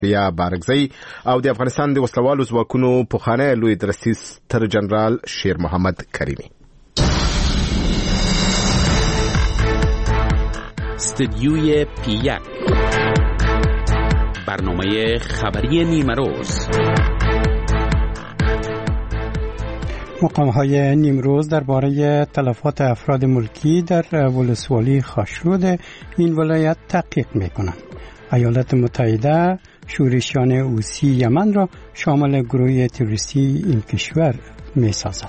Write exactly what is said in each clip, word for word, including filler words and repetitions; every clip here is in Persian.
یا بارګزی او د افغانستان د وسلوالو ځواکونو پخوانی لوی درستیز تر جنرال شیر محمد کریمی. استدیوی پی یک، برنامه خبری نیمروز. مقام‌های نیمروز درباره تلفات افراد ملکی در ولسوالی خاشرود این ولایت تحقیق می‌کنند. ایالات متحده شورشیان حوثی یمن را شامل گروه تروریستی این کشور می‌سازد.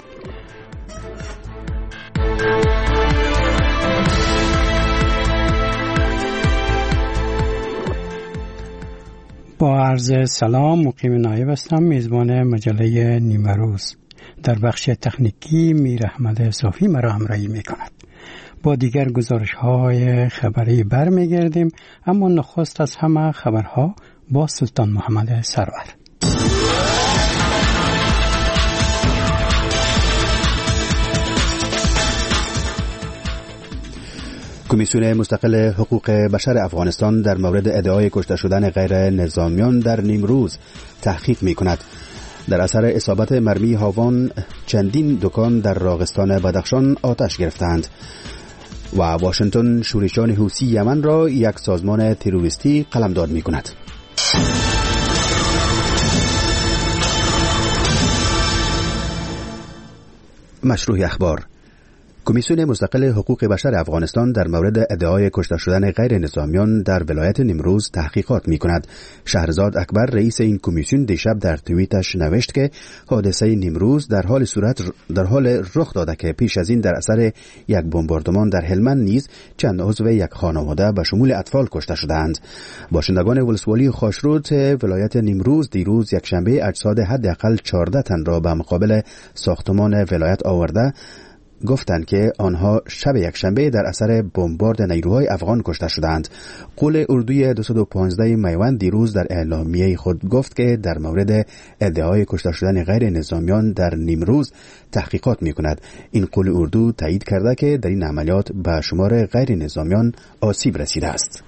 با عرض سلام، مقیم نایب هستم، میزبان مجله نیمروز. در بخش تکنیکی میر احمد صافی مرا همراهی میکند. با دیگر گزارش‌های خبری برمیگردیم، اما نخست از همه خبرها با سلطان محمد سرور. کمیسیون مستقل حقوق بشر افغانستان در مورد ادعای کشته شدن غیر نظامیان در نیمروز تحقیق می‌کند. در اثر اصابت مرمی هاوان چندین دکان در راغستان بدخشان آتش گرفتند و واشنگتن شورشیان حوثی یمن را یک سازمان تروریستی قلمداد می‌کند. مشروع اخبار. کمیسیون مستقل حقوق بشر افغانستان در مورد ادعای کشته شدن غیر نظامیان در ولایت نیمروز تحقیقات می کند. شهرزاد اکبر رئیس این کمیسیون دیشب در توییتش نوشت که حادثه نیمروز در حال صورت در حال رخ داده که پیش از این در اثر یک بمباردمان در هلمند نیز چند عضو یک خانواده به شمول اطفال کشته شدند. باشندگان ولسوالی خاشرود ولایت نیمروز دیروز یک شنبه اجساد حداقل چهارده تن را به مقابل ساختمان ولایت آورده گفتند که آنها شب یک شنبه در اثر بمبارد نیروهای افغان کشته شدند. قول اردوی دویست و پانزده میوند دیروز در اعلامیه خود گفت که در مورد ادعای کشته شدن غیر نظامیان در نیمروز تحقیقات می کند. این قول اردو تایید کرده که در این عملیات به شمار غیر نظامیان آسیب رسیده است.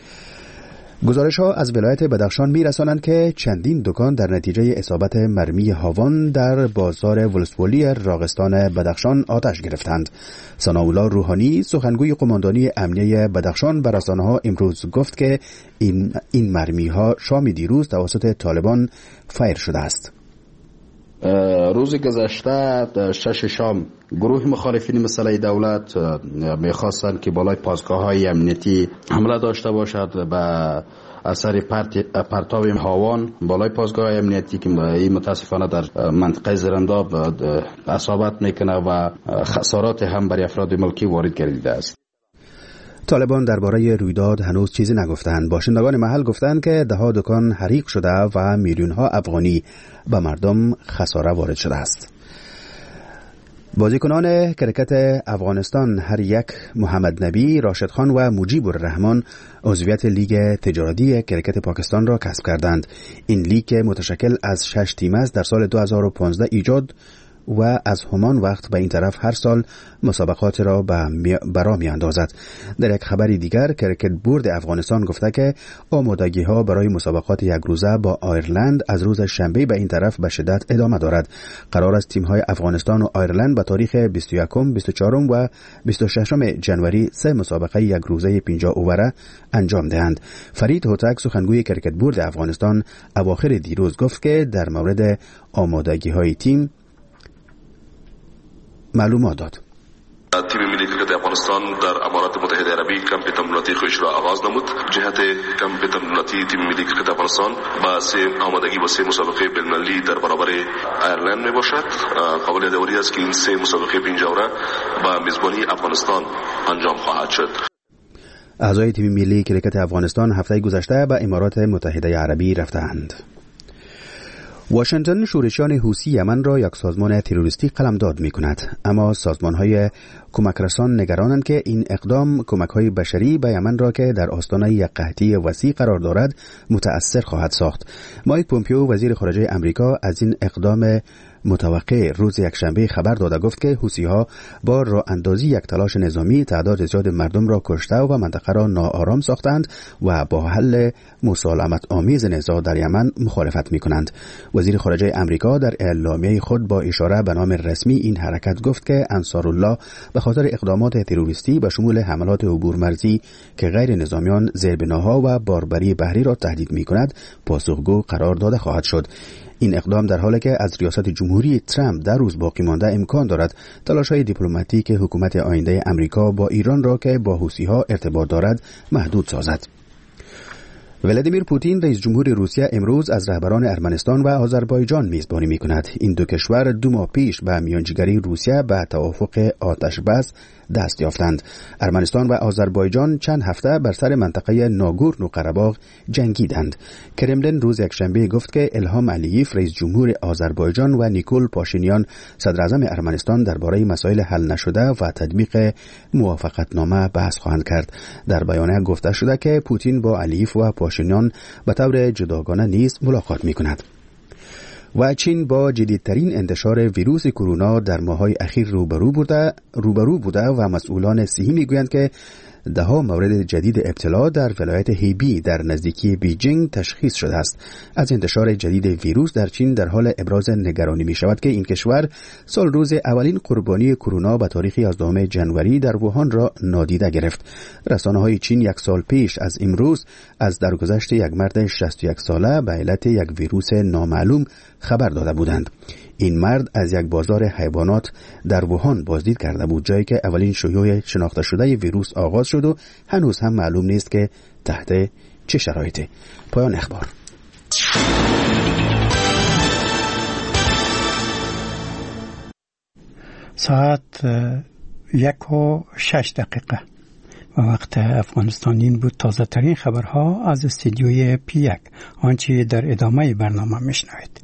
گزارش ها از ولایت بدخشان می رسانند که چندین دکان در نتیجه اصابت مرمی هاوان در بازار ولسوالی راغستان بدخشان آتش گرفتند. ثناءالله روحانی سخنگوی قماندانی امنیه بدخشان به رسانه ها امروز گفت که این این مرمی ها شام دیروز توسط طالبان فایر شده است. روز گذشته شش شام گروه مخالفین مسئله دولت میخواستند که بالای پاسگاه‌های امنیتی حمله داشته باشد به اثر پرتاب هاوان بالای پاسگاه امنیتی که متاسفانه در منطقه زرنداب اصابت میکنه و خسارات هم برای افراد ملکی وارد گردیده است. طالبان درباره رویداد هنوز چیزی نگفتند. باشندگان محل گفتند که ده ها دکان حریق شده و میلیون ها افغانی به مردم خساره وارد شده است. بازیکنان کرکت افغانستان هر یک محمد نبی، راشد خان و مجیب الرحمن عضویت لیگ تجارتی کرکت پاکستان را کسب کردند. این لیگ متشکل از شش تیم است در سال دو هزار و پانزده ایجاد و از همان وقت به این طرف هر سال مسابقات را برا می اندازد. در یک خبری دیگر کرکت بورد افغانستان گفته که آمادگی ها برای مسابقات یک روزه با آیرلند از روز شنبه به این طرف به شدت ادامه دارد. قرار است تیم های افغانستان و آیرلند به تاریخ بیست و یکم، بیست و چهارم و بیست و ششم جنوری سه مسابقه یک روزه پنجاه اووره انجام دهند. فرید هوتک سخنگوی کرکت بورد افغانستان اواخر دیروز گفت که در مورد آمادگی های تیم معلومات داد. تیم ملی کرکت افغانستان در امارات متحده عربی کمپ تمریناتی خودش را آغاز نمود. جهت کمپ تمریناتی تیم ملی کرکت افغانستان با سه آمادگی با سه مسابقه بین‌المللی در برابر آیرلند می باشد. قابل یادآوری است که این سه مسابقه پنجاوره با میزبانی افغانستان انجام خواهد شد. اعضای تیم ملی کرکت افغانستان هفته گذشته به امارات متحده عربی رفتند. واشنگتن شورشیان حوثی یمن را یک سازمان تروریستی قلمداد می کند، اما سازمان‌های کمکرسان نگرانند که این اقدام کمک‌های بشری به یمن را که در آستانه یک قحطی وسیع قرار دارد متأثر خواهد ساخت. مایک پومپیو وزیر خارجه آمریکا از این اقدام متوقع روز یکشنبه خبر داده گفت که حوثی‌ها با راه اندازی یک تلاش نظامی تعداد زیاد مردم را کشته و منطقه را ناآرام ساختند و با حل مسالمت آمیز نزاع در یمن مخالفت می‌کنند. وزیر خارجه امریکا در اعلامیه خود با اشاره به نام رسمی این حرکت گفت که انصارالله به خاطر اقدامات تروریستی به شمول حملات عبورمرزی که غیر نظامیان زیربناها و باربری بحری را تهدید می‌کند پاسخگو قرار داده خواهد شد. این اقدام در حالی که از ریاست جمهوری ترامپ در روز باقی مانده امکان دارد تلاش‌های دیپلماتیک حکومت آینده امریکا با ایران را که با حوثی‌ها ارتباط دارد محدود سازد. ولادیمیر پوتین رئیس جمهور روسیه امروز از رهبران ارمنستان و آذربایجان میزبانی می‌کند. این دو کشور دو ماه پیش به میانجیگری روسیه به توافق آتش بس دست یافتند. ارمنستان و آذربایجان چند هفته بر سر منطقه ناگورنو قره‌باغ جنگیدند. کرملین روز یکشنبه گفت که الهام علییف رئیس جمهور آذربایجان و نیکول پاشینیان صدر اعظم ارمنستان درباره مسائل حل نشده و تطبیق موافقتنامه بحث خواهند کرد. در بیانیه گفته شده که پوتین با علییف و پاشینیان به طور جداگانه نیز ملاقات می‌کند. و چین با جدیدترین انتشار ویروس کرونا در ماه‌های اخیر روبرو بوده روبرو بوده و مسئولان صحی میگویند که ده ها مورد جدید ابتلا در ولایت هیبی در نزدیکی بیجینگ تشخیص شده است. از انتشار جدید ویروس در چین در حال ابراز نگرانی می شود که این کشور سال روز اولین قربانی کرونا به تاریخ یازدهم ژانویه در ووهان را نادیده گرفت. رسانه‌های چین یک سال پیش از امروز از درگذشت یک مرد شصت و یک ساله به علت یک ویروس نامعلوم خبر داده بودند. این مرد از یک بازار حیوانات در ووهان بازدید کرده بود، جایی که اولین شیوع شناخته شده ویروس آغاز شد و هنوز هم معلوم نیست که تحت چه شرایطی. پایان اخبار. ساعت یک و شش دقیقه و وقت افغانستان. این بود تازه ترین خبرها از استودیوی پی یک، آنچه در ادامه برنامه میشنوید.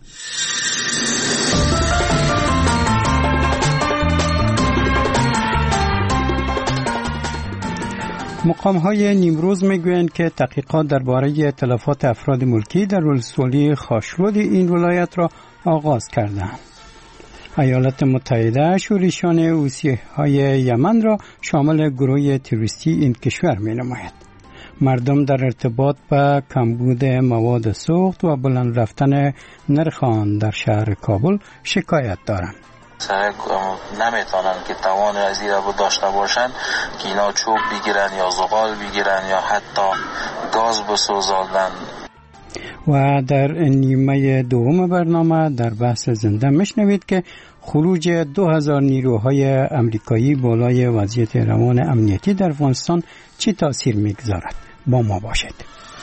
مقام‌های نیمروز میگویند که تحقیقات درباره تلفات افراد ملکی در ولسوالی خاشرود این ولایت را آغاز کردند. ایالات متحده شورشیان حوثی‌های یمن را شامل گروه تروریستی این کشور می‌نماید. مردم در ارتباط با کمبود مواد سوخت و بلند رفتن نرخ آن در شهر کابل شکایت دارند. نمیتونن که توان از این رو داشته باشن که اینا چوب بگیرن یا زغال بگیرن یا حتی گاز بسوزاندن. و در نیمه دوم برنامه در بحث زنده میشنوید که خروج دو هزار نیروهای امریکایی بالای وضعیت روان امنیتی در افغانستان چه تاثیر میگذارد. با ما باشید.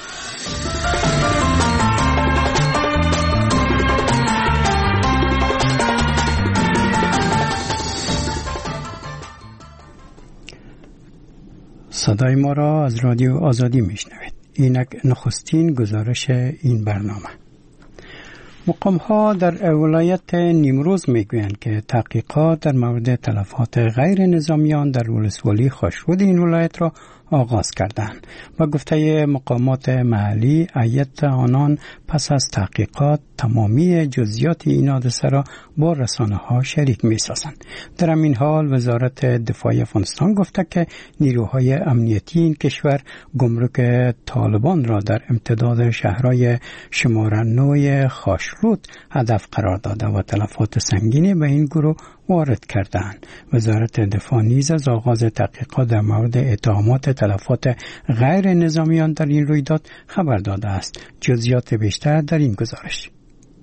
صدای ما را از رادیو آزادی میشنوید. اینک نخستین گزارش این برنامه. مقام‌ها در ولایت نیمروز میگویند که تحقیقات در مورد تلفات غیر نظامیان در ولسوالی خاشرود این ولایت را آغاز کردند. با گفته مقامات محلی، هیئت آنان پس از تحقیقات تمامی جزئیات این حادثه را با رسانه‌ها شریک می‌سازند. در همین حال وزارت دفاع افغانستان گفته که نیروهای امنیتی این کشور گمرک طالبان را در امتداد شهرهای شماره نه خاشرود هدف قرار داده و تلفات سنگینی به این گروه وارد کردند. وزارت دفاع نیز از آغاز تحقیقات در مورد اتهامات تلفات غیر نظامیان در این رویداد خبر داده است. جزئیات بیشتر در این گزارش.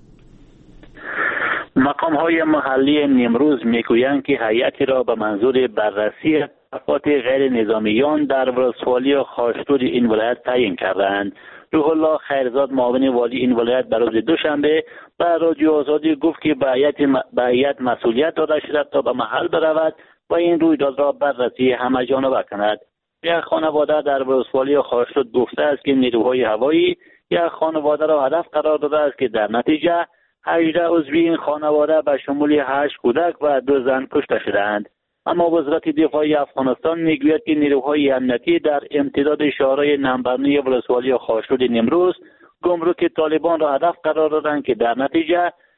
مقام‌های محلی نیمروز میگویند که هیئتی را به منظور بررسی تلفات غیر نظامیان در ولسوالی خاشرود این ولایت تعیین کردند. روح الله خیرزاد معاون والی این ولایت به روز دوشنبه به رادیو آزادی گفت که به هیئت مسئولیت داده شده تا به محل برود و این رویداد را بررسی همه‌جانبه کند. یک خانواده در ولسوالی خاشرود گفته است که نیروهای هوایی یک خانواده را هدف قرار داده است که در نتیجه هجده عضوی این خانواده به شمول هشت کودک و دو زن کشته شدند. اما وزارت دفاع افغانستان میگوید که نیروهای امنیتی در امتداد شهرهای نمبرنی ولسوالی خاشرود نیمروز گمرک طالبان را هدف قرار دادند که در نتیجه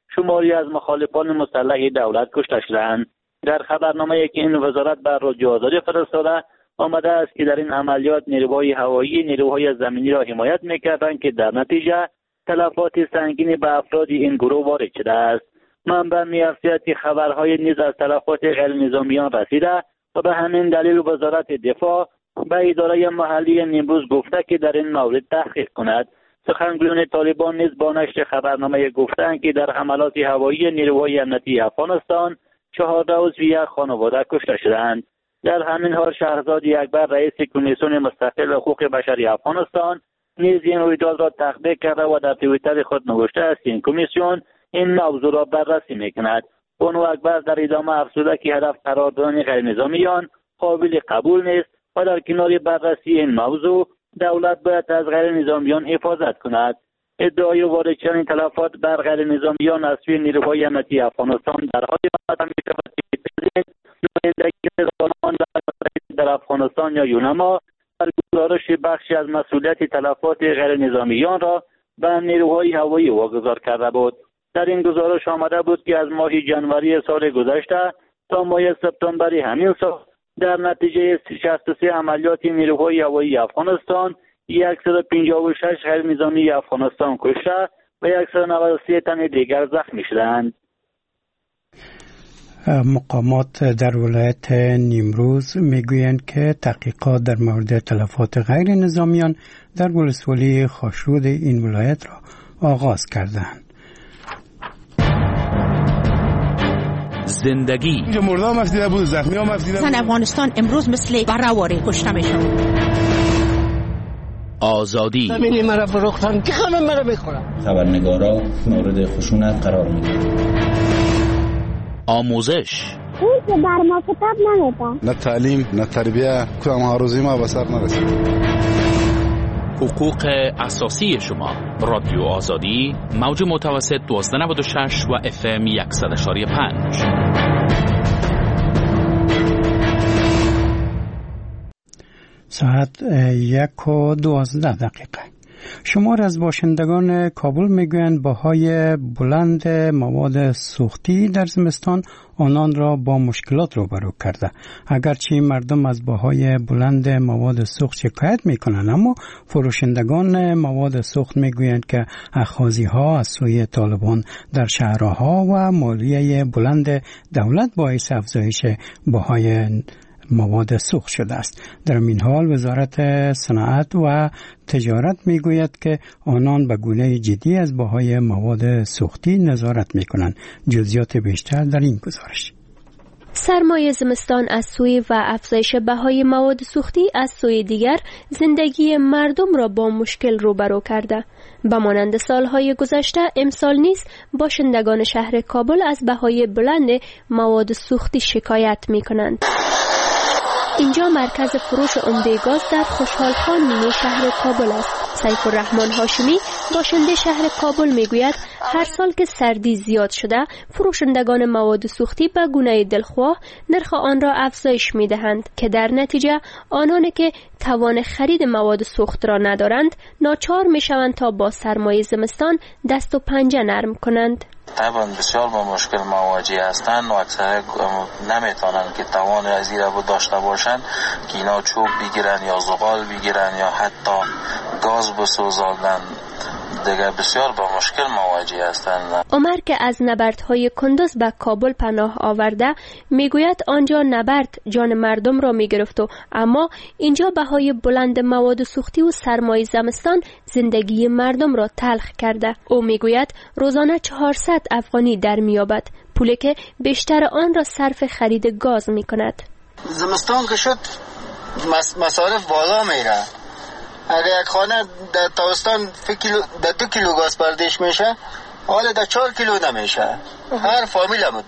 شماری از مخالفان مسلح دولت کشته شدند. در خبرنامه‌ای که این وزارت بر رادیوآزادی فرستاده آمده است که در این عملیات نیروهای هوایی نیروهای زمینی را حمایت می‌کردند که در نتیجه تلفات سنگینی به افراد این گروه وارد شده است. منبع می‌افزاید که خبرهای نیز از تلفات غیر نظامیان رسیده و به همین دلیل وزارت دفاع به اداره محلی نیمروز گفته که در این مورد تحقیق کند. سخنگویان طالبان نیز با نشر خبرنامه گفتند که در حملات هوایی نیروهای امنیتی افغانستان چهارده عضو یک خانواده کشته شدند. در همین حال شهرزاد اکبر رئیس کمیسیون مستقل حقوق بشری افغانستان نیز این رویداد را تقدیر کرده و در توییتر خود نوشته است این کمیسیون این موضوع را بررسی میکند. بانو اکبر در ادامه افزوده که هدف قرار دادن غیر نظامیان قابل قبول نیست و در کنار بررسی این موضوع دولت باید از غیر نظامیان حفاظت کند. ادعای وارد شدن تلفات بر غیر نظامیان از سوی نیروهای امنیتی افغانستان در حالی آمده می‌شود که پرزیدنت نمایندگی زنان در افغانستان یا یونما در گزارش بخشی از مسئولیت تلفات غیر نظامیان را به نیروهای هوایی واگذار کرده بود. در این گزارش آمده بود که از ماه جنوری سال گذشته تا ماه سپتامبر همین سال در نتیجه شصت و سه عملیات نیروهای هوایی افغانستان صد و پنجاه و شش غیر نظامی افغانستان کشته و صد و نود و سه تن دیگر زخمی شدند. مقامات در ولایت نیمروز میگویند که تحقیقات در مورد تلفات غیر نظامیان در ولسوالی خاشرود این ولایت را آغاز کردند. زندگی اینجا مرده هم افدیده بود، زخمی هم افدیده بود. زن افغانستان امروز مثل بره‌واره کشته میشن. آزادی زمینی مرا فروختن که خانم مرا بخورم. خبرنگارا مورد خشونت قرار میگیرن. آموزش اون که بر ما کتاب نمیدن. نه تعلیم نه تربیه کدام هاروزی ما به سر نرسید. حقوق اساسی شما. رادیو آزادی موج متوسط دوازده نود و شش و اف ام صد و پنج. ساعت یک و دوازده دقیقه. شمار از باشندگان کابل میگویند بهای بلند مواد سوختی در زمستان آنان را با مشکلات روبرو کرده. اگرچه مردم از بهای بلند مواد سوخت شکایت میکنند، اما فروشندگان مواد سوخت میگویند که اخاذی ها از سوی طالبان در شهرها و مالیه بلند دولت باعث افزایش بهای مواد سوخت شده است. در این حال وزارت صنعت و تجارت میگوید که آنان به گونه جدی از بهای مواد سوختی نظارت میکنند. جزئیات بیشتر در این گزارش. سرمایه زمستان از سوی و افزایش بهای مواد سوختی از سوی دیگر زندگی مردم را با مشکل روبرو کرده. به مانند سالهای گذشته امسال نیز باشندگان شهر کابل از بهای بلند مواد سوختی شکایت میکنند. اینجا مرکز فروش عمده گاز در خوشحال خان نیمه شهر کابل است. سیف الرحمن هاشمی باشنده شهر کابل میگوید هر سال که سردی زیاد شده فروشندگان مواد سوختی به گونه دلخواه نرخ آن را افزایش میدهند که در نتیجه آنان که توان خرید مواد سوخت را ندارند ناچار میشوند تا با سرمایه زمستان دست و پنجه نرم کنند. طبعا بسیار با مشکل مواجه هستند و اکثر نمیتونن که توان از این رو داشته باشن که اینا چوب بگیرن یا زغال بگیرن یا حتی گاز بسوزاندن. دیگه بسیار با مشکل مواجه هستند. عمر که از نبردهای کندوز به کابل پناه آورده میگوید آنجا نبرد جان مردم را میگرفت و اما اینجا بهای بلند مواد سوختی و سرمایه زمستان زندگی مردم را تلخ کرده. او میگوید روزانه چهارصد افغانی در میابد، پولی که بیشتر آن را صرف خرید گاز میکند. زمستان که شد مصارف بالا میره. اگر یک خانه در تابستان در دو کیلو گاز پردیش میشه، حالا در چهار کیلو نمیشه. هر فامیل هم تو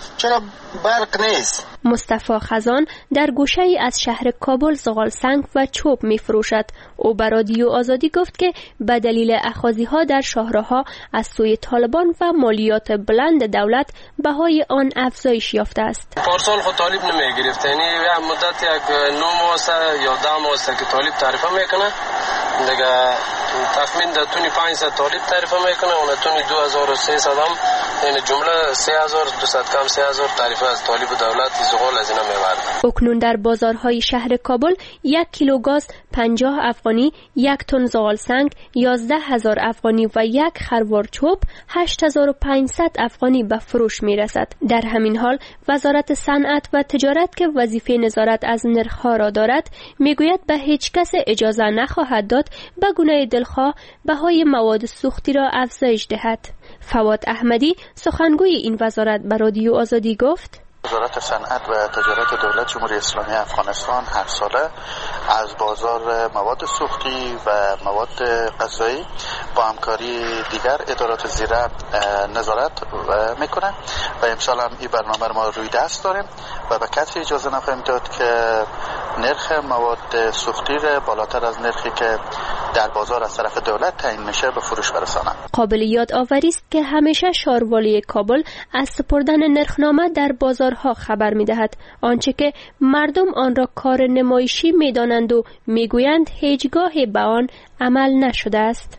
چرا برق نیست؟ مصطفی خزان در گوشه ای از شهر کابل زغال سنگ و چوب می فروشد. او به رادیو آزادی گفت که به دلیل اخاذی ها در شاهراها از سوی طالبان و مالیات بلند دولت بهای آن افزایش یافته است. پارسال خود طالب نمی گرفت، یعنی مدت یک نه ماه است یا ده ماه است که طالب تعرفه میکنه، دیگه تخمین در تونی پانصد طالب تعرفه میکنه، اون تونی دو هزار و سیصد هم، یعنی جمله سه هزار و دویست کم سه هزار تعرفه از طالب دولت زغال از اینا میبرد. اکنون در بازارهای شهر کابل یک کیلو گاز پنجاه افغانی، یک تن زغال سنگ یازده هزار افغانی و یک خروار چوب هشت هزار و پانصد افغانی به فروش میرسد. در همین حال وزارت صنعت و تجارت که وظیفه نظارت از نرخ‌ها را دارد میگوید به هیچ کس اجازه نخواهد داد به گونه دلخواه بهای مواد سوختی را افزایش دهد. فواد احمدی سخنگوی این وزارت به رادیو آزادی گفت: وزارت صنعت و تجارت دولت جمهوری اسلامی افغانستان هر ساله از بازار مواد سوختی و مواد غذایی با همکاری دیگر ادارات زیره نظارت میکنه و امسال هم این برنامه ما روی دست داریم و به کسی اجازه نخواهیم داد که نرخ مواد سوختی را بالاتر از نرخی که در بازار از طرف دولت تعیین میشه به فروش برسانه. قابل یاد آوری است که همیشه شاروالی کابل از سپردن نرخنامه در بازارها خبر میدهد، آنچه که مردم آن را کار نمایشی میدانند و میگویند هیچگاه به آن عمل نشده است.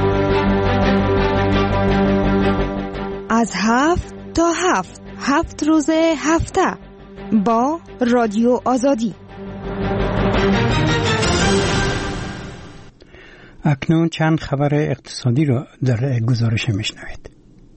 از هفت تا هفت هفت روز هفته با رادیو آزادی. اکنون چند خبر اقتصادی را در گزارش میشنوید.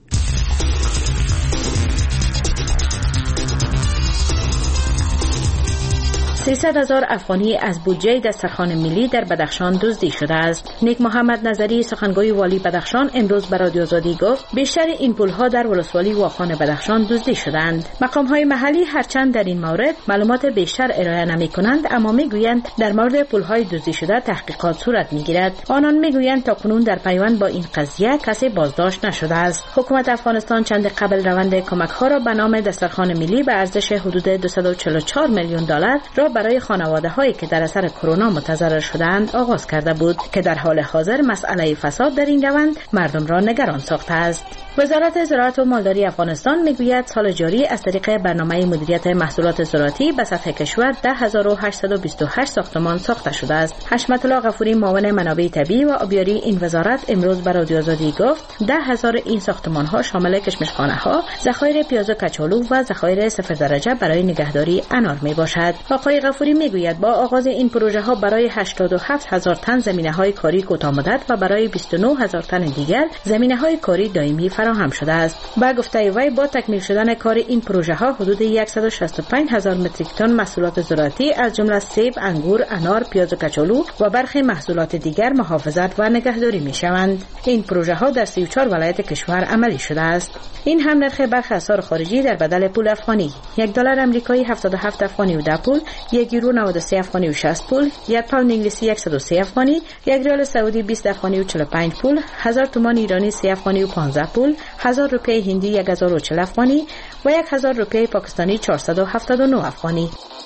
سیصد هزار افغانی از بودجه دسترخوان ملی در بدخشان دزدی شده است. نیک محمد نظری سخنگوی والی بدخشان امروز به رادیو آزادی گفت بیشتر این پولها در ولسوالی واخان بدخشان دزدی شدند. مقام‌های محلی هرچند در این مورد معلومات بیشتر ارائه نمی‌کنند، اما می‌گویند در مورد پولهای دزدی شده تحقیقات صورت می‌گیرد. آنان می‌گویند تاکنون در پیوند با این قضیه کسی بازداشت نشده است. حکومت افغانستان چند قبل روند کمک‌ها را به نام دسترخوان ملی به ارزش حدود دویست و چهل و چهار میلیون دلار را برای خانواده‌هایی که در اثر کرونا متضرر شدند آغاز کرده بود که در حال حاضر مسئله فساد در این روند مردم را نگران ساخته است. وزارت زراعت و مالداری افغانستان میگوید سال جاری از طریق برنامه مدیریت محصولات زراعتی به سطح کشور ده هزار و هشتصد و بیست و هشت ساختمان ساخته شده است. حشمت الله غفوری معاون منابع طبیعی و آبیاری این وزارت امروز به رادیو آزادی گفت ده هزار این ساختمان‌ها شامل کشمشخانه‌ها، ذخایر پیاز و کچالو و ذخایر صفر درجه برای نگهداری انار میباشد. آقای غفوری میگوید با آغاز این پروژه ها برای هشتاد و هفت هزار تن زمینه های کاری کوتاه مدت و برای بیست و نه هزار تن دیگر زمینه های کاری دائمی فراهم شده است. با گفته وی با تکمیل شدن کار این پروژه ها حدود صد و شصت و پنج هزار متریک تن محصولات زراعتی از جمله سیب، انگور، انار، پیاز و کچالو و برخی محصولات دیگر محافظت و نگهداری می شوند. این پروژه ها در سی و چهار ولایت کشور عملی شده است. این هم نرخ برخی اسعار خارجی در بدل پول افغانی: یک دلار آمریکایی هفتاد و هفت افغانی و ده پول، یک یورو نود و سه افغانی و شصت پول، یک پوند انگلیسی صد و سه افغانی، یک ریال سعودی بیست افغانی و چهل و پنج پول، هزار تومان ایرانی سه افغانی و پانزده پول، هزار روپیه هندی یک هزار و چهل افغانی و یک هزار روپیه پاکستانی چهارصد و هفتاد و نه افغانی.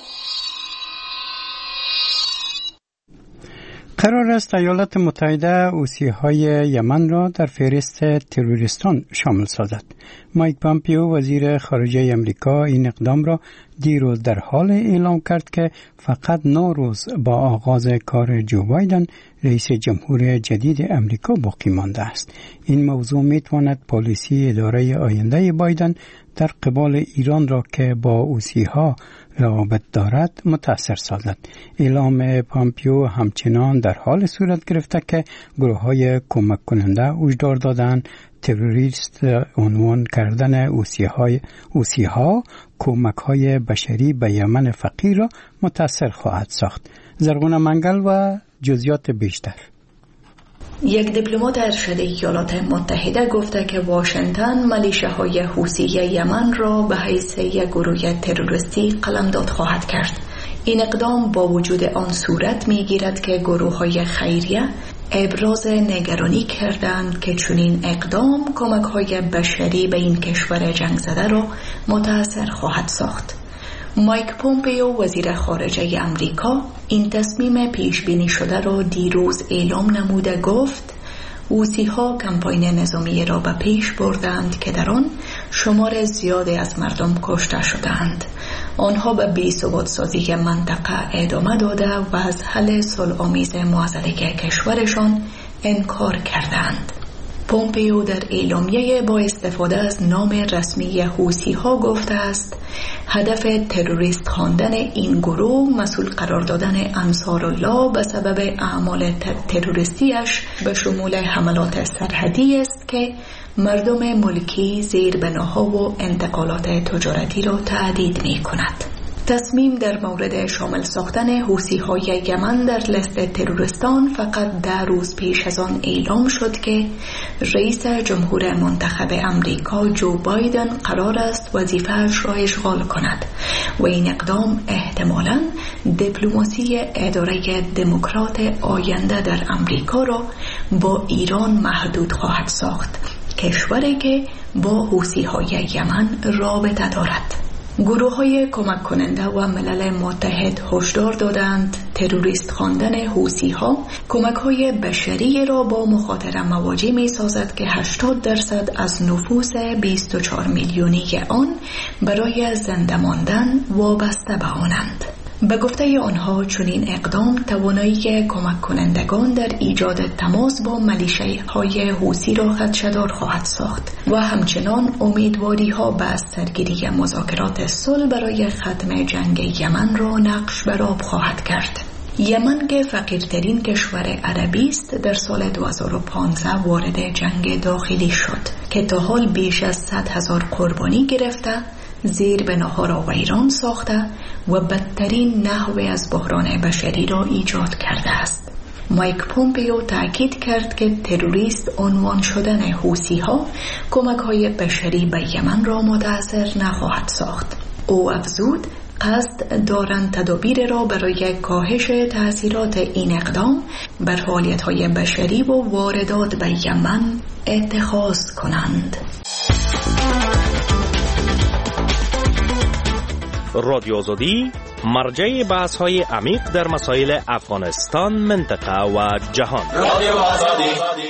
قرار است ایالات متحده حوثی‌های یمن را در فهرست تروریستان شامل سازد. مایک پامپیو وزیر خارجه امریکا این اقدام را دیروز در حال اعلام کرد که فقط نه روز با آغاز کار جو بایدن رئیس جمهور جدید امریکا باقی مانده است. این موضوع میتواند پالیسی اداره آینده بایدن در قبال ایران را که با حوثی‌ها رقابت دارد متأثر سازد. اعلام پامپیو همچنان در حال صورت گرفته که گروه‌های کمک کننده هشدار دادند تروریست عنوان کردن حوثی‌های حوثی‌ها کمک‌های بشری به یمن فقیر را متأثر خواهد ساخت. زرغون منگل و جزئیات بیشتر. یک دیپلمات ارشد ایالات متحده گفته که واشنگتن ملیشه‌های حوثی یمن را به حیث یک گروه تروریستی قلمداد خواهد کرد. این اقدام با وجود آن صورت می‌گیرد که گروه‌های خیریه ابراز نگرانی کردند که چنین اقدام کمک‌های بشری به این کشور جنگ زده را متاثر خواهد ساخت. مایک پومپیو وزیر خارجه امریکا این تصمیم پیش بینی شده را دیروز اعلام نموده گفت حوثی‌ها کمپاین نظامی را به پیش بردند که در آن شمار زیادی از مردم کشته شدند. آنها به بی‌ثبات‌سازی منطقه ادامه داده و از حل صلح‌آمیز معضله کشورشان انکار کردند. پومپیو در اعلامیه با استفاده از نام رسمی حوثی‌ها گفته است هدف تروریست خواندن این گروه مسئول قرار دادن انصارالله به سبب اعمال تروریستیش به شمول حملات سرحدی است که مردم ملکی، زیربناها و انتقالات تجارتی را تهدید می کند. تصمیم در مورد شامل ساختن حوثی‌های یمن در لیست تروریستان فقط ده روز پیش از آن اعلام شد که رئیس جمهور منتخب امریکا جو بایدن قرار است وظیفه‌اش را اشغال کند و این اقدام احتمالاً دیپلماسی اداره دموکرات آینده در امریکا را با ایران محدود خواهد ساخت، کشوری که با حوثی‌های یمن رابطه دارد. گروه های کمک کننده و ملل متحد هشدار دادند تروریست خواندن حوثی‌ها کمک های بشری را با مخاطره مواجه می سازد که هشتاد درصد از نفوس بیست و چهار میلیونی آن برای زنده ماندن وابسته به آنند. به گفته آنها چنین اقدام توانایی کمک کنندگان در ایجاد تماس با میلیشیاهای حوثی را خدشه‌دار خواهد ساخت و همچنان امیدواری ها به سرگیری مذاکرات صلح برای ختم جنگ یمن را نقش بر آب خواهد کرد. یمن که فقیرترین کشور عربی است در سال دو هزار و پانزده وارد جنگ داخلی شد که تا حال بیش از صد هزار قربانی گرفته، زیر بناها را ویران ساخته و بدترین نحوه از بحران بشری را ایجاد کرده است. مایک پومپیو تاکید کرد که تروریست عنوان شدن حوثی‌ها کمک‌های بشری به یمن را متاثر نخواهد ساخت. او افزود قصد دارند تدابیر را برای کاهش تأثیرات این اقدام بر فعالیت‌های بشری و واردات به یمن اتخاذ کنند. رادیو آزادی مرجع بحث های عمیق در مسائل افغانستان، منطقه و جهان. رادیو آزادی.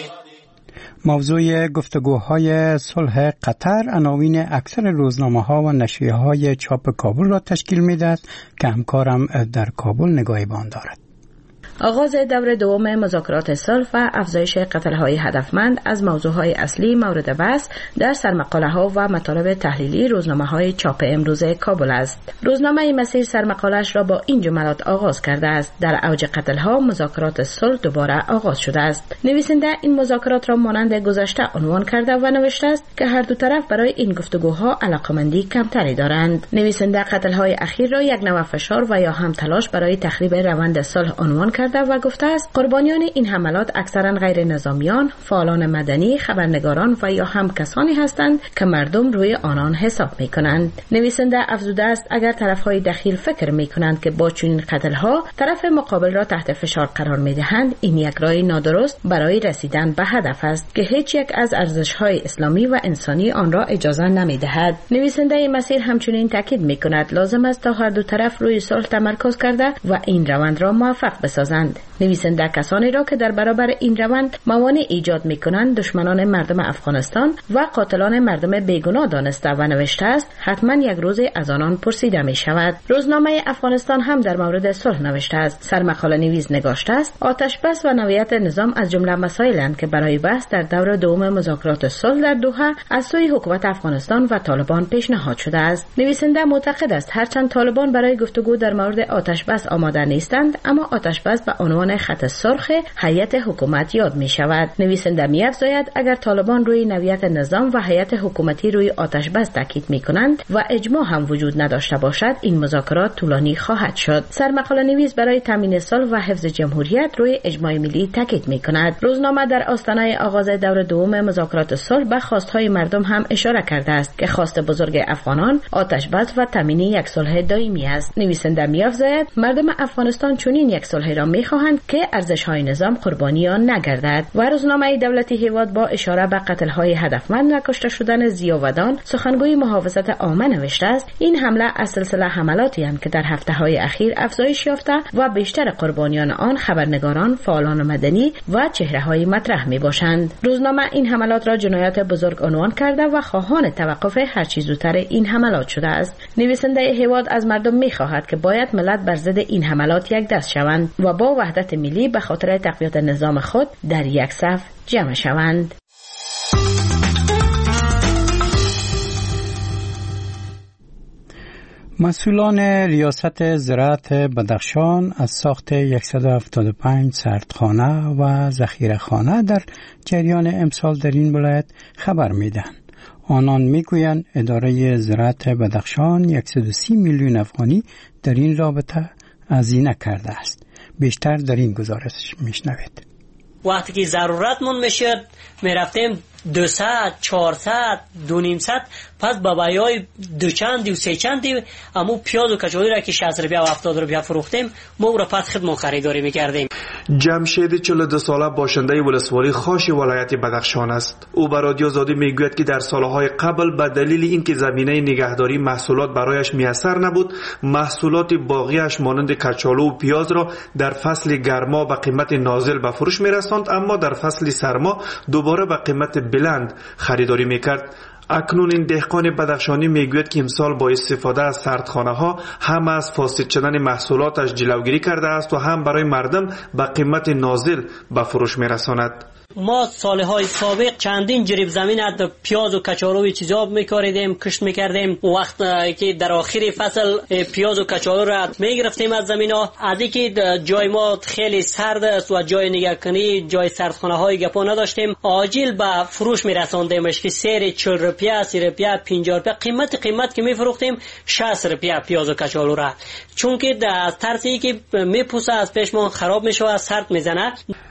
موضوع گفتگوهای صلح قطر عناوین اکثر روزنامه‌ها و نشریه‌های چاپ کابل را تشکیل می‌دهد که همکارم در کابل نگاهی به آن دارد. آغاز دور دوم مذاکرات صلح و افزایش قتل‌های هدفمند از موضوعهای اصلی مورد بحث در سرمقاله‌ها و مطالب تحلیلی روزنامه‌های چاپ امروز کابل است. روزنامه مسیر سرمقاله‌اش را با این جملات آغاز کرده است: در اوج قتل‌ها مذاکرات صلح دوباره آغاز شده است. نویسنده این مذاکرات را مانند گذشته عنوان کرده و نوشته است که هر دو طرف برای این گفتگوها علاقمندی کمتری دارند. نویسنده قتل‌های اخیر را یک نوع فشار و یا هم تلاش برای تخریب روند صلح عنوان کرده و گفته است قربانیان این حملات اکثرا غیر نظامیان، فعالان مدنی، خبرنگاران و یا هم کسانی هستند که مردم روی آنان حساب می کنند. نویسنده افزوده است اگر طرفهای دخیل فکر می کنند که با چنین قتل‌ها طرف مقابل را تحت فشار قرار می دهند، این یک راه نادرست برای رسیدن به هدف است که هیچ یک از ارزش‌های اسلامی و انسانی آن را اجازه نمی دهد. نویسنده مسیر همچنین تاکید می کند لازم است تا هر دو طرف روی صلح تمرکز کرده و این روند را موفق بسازند. نویسنده کسانی را که در برابر این روند موانع ایجاد می‌کنند دشمنان مردم افغانستان و قاتلان مردم بیگناه دانسته و نوشته است حتما یک روز از آنان پرسیده می شود. روزنامه افغانستان هم در مورد صلح نوشته است. سرمقاله نویس نگاشته است آتش بس و نوعیت نظام از جمله مسائلند که برای بحث در دور دوم مذاکرات صلح در دوحه از سوی حکومت افغانستان و طالبان پیشنهاد شده است. نویسنده معتقد است هرچند طالبان برای گفتگو در مورد آتش بس آماده نیستند، اما آتش بس به عنوان خط سرخ هیئت حکومت یاد می شود. نویسنده می افزاید اگر طالبان روی نوعیت نظام و هیئت حکومتی روی آتش بس تاکید می کنند و اجماع هم وجود نداشته باشد این مذاکرات طولانی خواهد شد. سرمقاله نویس برای تامین صلح و حفظ جمهوریت روی اجماع ملی تاکید می کند. روزنامه در آستانه آغاز دور دوم مذاکرات صلح به خواستهای مردم هم اشاره کرده است که خواست بزرگ افغانان آتش بس و تامین یک صلح دائمی است. نویسنده می افزاید مردم افغانستان چنین یک صلح را می‌خواهند که ارزش‌های نظام قربانی آن نگردد. و روزنامه دولتی هیواد با اشاره به قتل‌های هدفمند و کشته شدن زیاودان سخنگوی محافظت عامه نوشته است این حمله از سلسله حملاتی است که در هفته‌های اخیر افزایش یافته و بیشتر قربانیان آن خبرنگاران، فعالان مدنی و چهره‌های مطرح می‌باشند. روزنامه این حملات را جنایات بزرگ عنوان کرده و خواهان توقف هر چه زودتر این حملات شده است. نویسنده هیواد از مردم می‌خواهد که باید ملت بر ضد این حملات یک دست شوند و با وحدت ملی به خاطر تقویت نظام خود در یک صف جمع شوند. مسئولان ریاست زراعت بدخشان از ساخت صد و هفتاد و پنج سردخانه و ذخیره‌خانه در جریان امسال در این ولایت خبر میدهند. آنان میگویند اداره زراعت بدخشان صد و سی میلیون افغانی در این رابطه هزینه کرده است. بیشتر در این گزارش میشنوید. وقتی که ضرورتمون میشد میرفتیم دویست، چهارصد، دو نیمصد پس بابایای دو چندی و سه چندی امو پیاز و کچالی را که شصت روپیه و هفتاد روپیه فروختیم ما او را پس خودمون خریداری میکردیم. جمشید چهل و دو ساله باشنده ولسوالی خاش ولایت بدخشان است. او به رادیو آزادی میگوید که در سالهای قبل به دلیل اینکه زمینه نگهداری محصولات برایش میسر نبود محصولات باقیش مانند کچالو و پیاز را در فصل گرما به قیمت نازل به فروش میرساند اما در فصل سرما دوباره به قیمت بلند خریداری میکرد. اکنون این دهقان بدخشانی میگوید که امسال با استفاده از سردخانه ها هم از فاسد شدن محصولاتش جلوگیری کرده است و هم برای مردم به قیمت نازل به فروش میرساند. ما سالهای سابق چندین جریب زمین از پیاز و کچالو چیزا میکاریدیم، کشت میکردیم. وقت که در آخر فصل پیاز و کچالو را میگرفتیم از زمین ها، از اینکه جای ما خیلی سرد است و جای نگهکنی جای سردخانه های گپا نداشتیم، عاجل به فروش میرساندیمش که سیر چهل روپیه، سی روپیه، پنجاه روپیه قیمت قیمت که میفروختیم شصت روپیه پیاز و کچالو را، چون که از ترسی که میپوسه از پیشمان خراب میشه و سرد میزنه.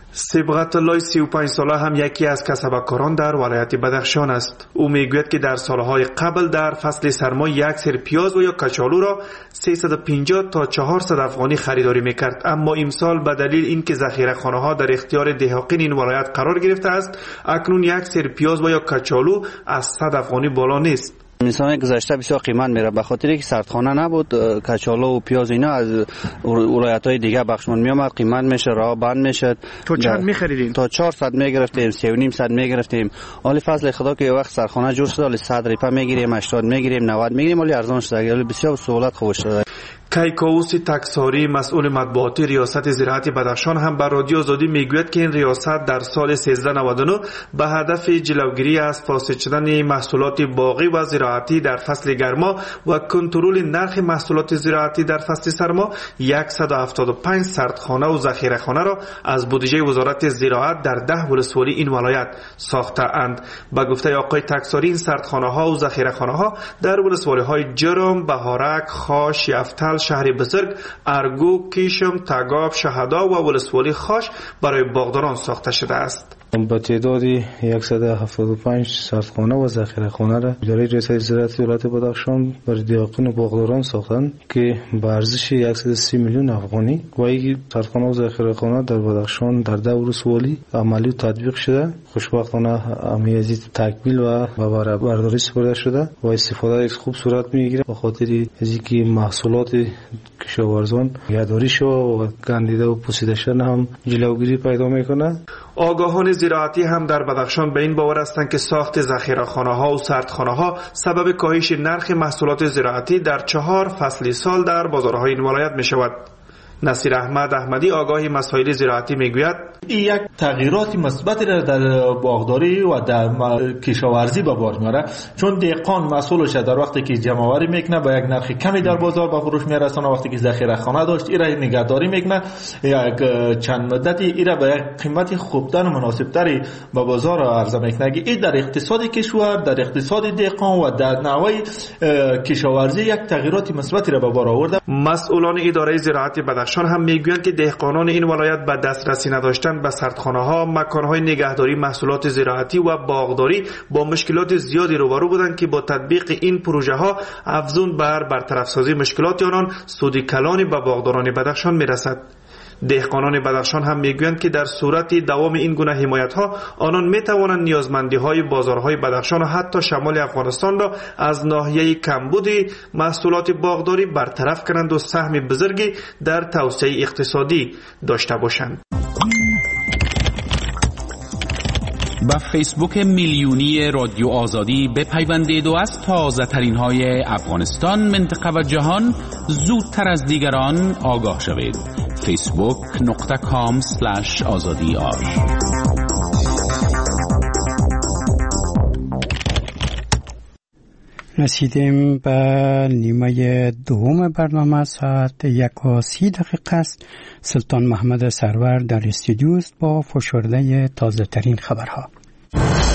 صبغت الله سی و پنج ساله هم یکی از کسبکاران در ولایت بدخشان است. او میگوید که در سالهای قبل در فصل سرما یک سر پیاز و یا کچالو را سیصد و پنجاه تا چهارصد افغانی خریداری میکرد، اما امسال به دلیل اینکه ذخیره‌خانه ها در اختیار دهقان این ولایت قرار گرفته است اکنون یک سر پیاز و یا کچالو از صد افغانی بالا نیست. مثلا گذشته بسیار قیمت میره به خاطر اینکه سردخانه نبود، کچالو و پیاز اینا از ولایت‌های دیگه بخشمان میومد، قیمت میشه راه بند میشد. تو چند میخریدین؟ تا چهارصد میگرفتیم، سه و نیم صد میگرفتیم. حالی فصل خدا که وقت سردخانه جور شد، حالی صد روپیه میگیریم، هشتاد میگیریم، نود میگیریم، حالی ارزان شده. حالی بسیار سهولت خوب شده. کیکاووس تکساری مسئول مطبوعاتی ریاست زراعت بدخشان هم بر رادیو آزادی میگوید که این ریاست در سال سیزده نود و نه به هدف جلوگیری از فاسد شدن محصولات باغی و زراعتی در فصل گرما و کنترل نرخ محصولات زراعتی در فصل سرما صد و هفتاد و پنج سردخانه و ذخیره‌خانه را از بودجه وزارت زراعت در ده ولسوالی این ولایت ساخته اند. به گفته آقای تکساری این سردخانه ها و ذخیره‌خانه ها در ولسوالی های جرم، بهارک، خاش، یفتل، شهر بزرگ، ارگو، کیشم، تگاب، شهدا و ولسوالی خاش برای باغداران ساخته شده است. با تعدادی صد و هفتاد و پنج سردخانه و ذخیره‌خانه را اداره ریاست زراعت ولایت بدخشان برای دهقان و باغداران ساختند که به ارزش صد و سی میلیون افغانی و این سردخانه و ذخیره‌خانه در بدخشان در ده ولسوالی عملی و تطبیق شده. خوشبختانه امیزی تکمیل و به برداری سپرده شده و استفاده خوب صورت میگیره به خاطر اینکه محصولات کشاورزان نگهداری شو و گندیده و پوسیده شدن هم جلوگیری پیدا میکنه. آگاهان زراعتی هم در بدخشان به این باور هستند که ساخت ذخیره‌خانه ها و سردخانه ها سبب کاهش نرخ محصولات زراعتی در چهار فصل سال در بازارهای این ولایت می شود. نصیر احمد احمدی آگاهی مسائل زراعتی میگوید این یک تغییرات مثبتی را در باغداری و در کشاورزی به بار میاره، چون دهقان مسئولش در وقتی که جمع‌آوری میکنه با یک نرخ کمی در بازار به فروش میرسونه، وقتی که ذخیره‌خانه داشت این را نگهداری میکنه یک چند مدتی این را به یک قیمت خوبتر و مناسبتری به بازار عرضه میکنه. این در اقتصاد کشور، در اقتصاد دهقان و در نحوه کشاورزی یک تغییرات مثبتی را به بار آورده. مسئولان اداره زراعت بدخشان هم میگویند که دهقانان این ولایت به دسترسی نداشتن به سردخانه‌ها، مکان‌های نگهداری محصولات زراعتی و باغداری با مشکلات زیادی روبرو بودند که با تطبیق این پروژه‌ها افزون بر برطرف سازی مشکلات آنان سود کلانی به باغداران بدخشان میرسد. دهقانان بدخشان هم میگویند که در صورت دوام این گونه حمایت‌ها آنان میتوانند نیازمندی‌های بازارهای بدخشان و حتی شمال افغانستان را از ناحیه کمبود محصولات باغداری برطرف کنند و سهم بزرگی در توسعه اقتصادی داشته باشند. با فیسبوک میلیونی رادیو آزادی بپیوندید و از تازه ترین های افغانستان، منطقه و جهان زودتر از دیگران آگاه شوید. فیسبوک نقطه کام سلش آزادی آر. رسیدیم به نیمه دوم برنامه. ساعت یک و سی دقیقه است. سلطان محمد سرور در استودیو است با فشرده تازه ترین خبرها.